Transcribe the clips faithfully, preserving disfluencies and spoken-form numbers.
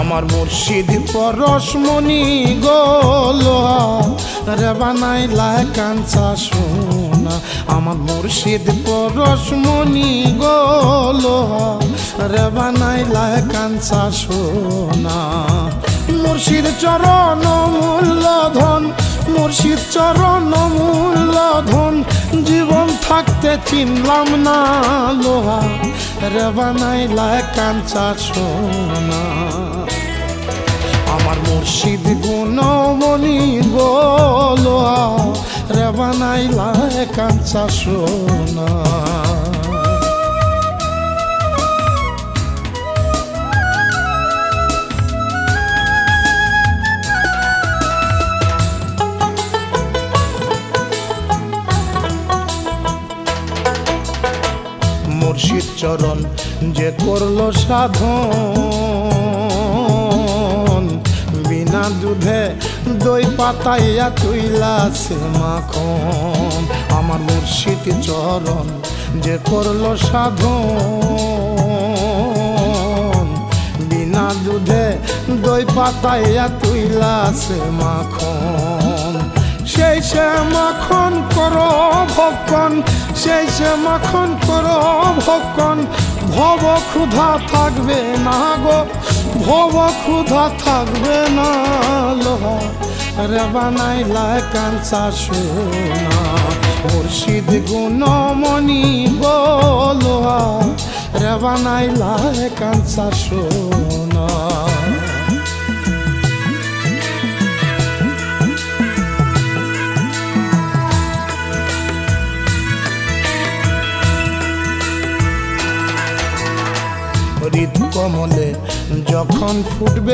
আমার মুর্শিদ পরশমণি গো লোহা রে বানাইলা কাঞ্চা সোনা। আমার মুর্শিদ পরশমণি গো লোহা রে বানাইলা কাঞ্চা সোনা। মুর্শিদ চরণ মূল্য ধন, মুর্শিদ চরণ মূল্য ধন, জীবন থাকতে চিনলাম না লোহা রে বানাইলা কাঞ্চা সোনা। আমার মুর্শিদ গুণমণি গো লোহা রে বানাইলা কাঞ্চা সোনা। মুর্শিদ চরণ যে করলো সাধন, বিনা দুধে দই পাতাইয়া তুইলাছে মাখন। আমার মুর্শিদ চরণ যে করলো সাধন, বিনা দুধে দই পাতাইয়া তুইলাছে মাখন। সেই সে মাখন করো ভক্ষণ, সেই সে মাখন করো ভক্ষণ, ভব ক্ষুধা থাকবে না গো, ভব ক্ষুধা থাকবে না লোহা রে বানাইলা কাঞ্চা সোনা। মুর্শিদ গুণমণি গো লোহা রে বানাইলা কাঞ্চা সোনা। হৃদ কমলে যখন ফুটবে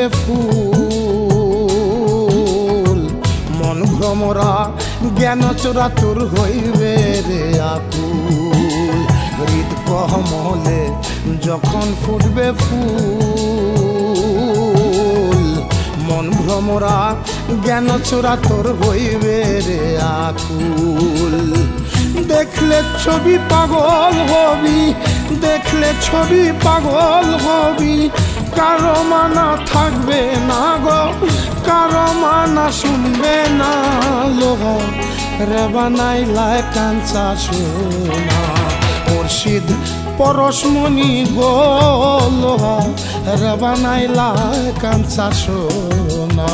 ফুল, মন ভ্রমরা জ্ঞান চোরাচুর হইবে রে আকুল। হৃদ কমলে যখন ফুটবে ফুল, মন ভ্রমরা জ্ঞান চোরাচুর হইবে রে আকুল। দেখলে ছবি পাগল হবি, দেখলে ছবি পাগল হবি, কারো মানা থাকবে না গো, কারো মানা শুনবে না লোহা রে বানাইলা কাঞ্চা সোনা। মুর্শিদ পরশমণি গো লোহা রে বানাইলা কাঞ্চা সোনা।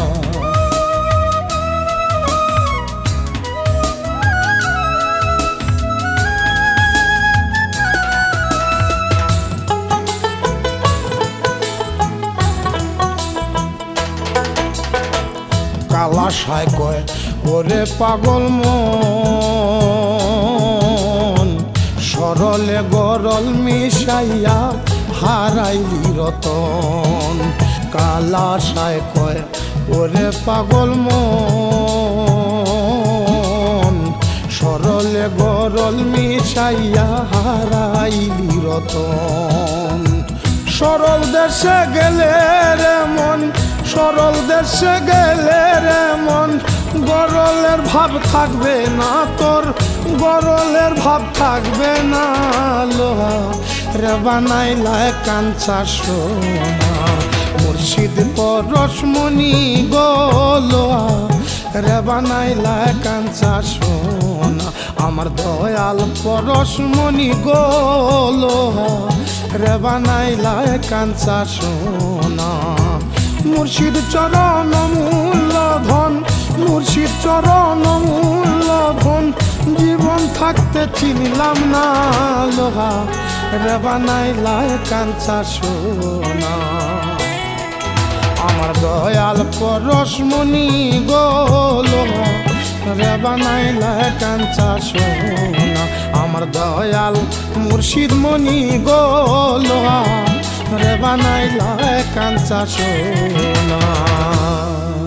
কালাশায় কয় ওরে পাগল মন, সরলে গরল মিশাইয়া হারাইলি রতন। কালাশায় কয় ওরে পাগল মন, সরলে গরল মিশাইয়া হারাইলি রতন। সরল দেশে গেলে রে মন, সরল দেশে গেলে রে মন, গরলের ভাব থাকবে না তোর, গরলের ভাব থাকবে না লোহা রে বানাইলা কাঞ্চা সোনা। মুর্শিদ পরশমণি গো লোহা রে বানাইলা কাঞ্চা সোনা। আমার দয়াল পরশমণি গো লোহা রে বানাইলা কাঞ্চা সোনা। মুর্শিদ চরণ মূল্য ধন, মুর্শিদ চরণ মূল্য ধন, জীবন থাকতে চিনলাম না লোহা রে বানাইলা কাঞ্চা সোনা। আমার দয়াল পরশমণি গো লোহা রে বানাইলা কাঞ্চা সোনা। আমার দয়াল মুর্শিদ মণি গো লোহা রে বানাইলা কাঞ্চা সোনা।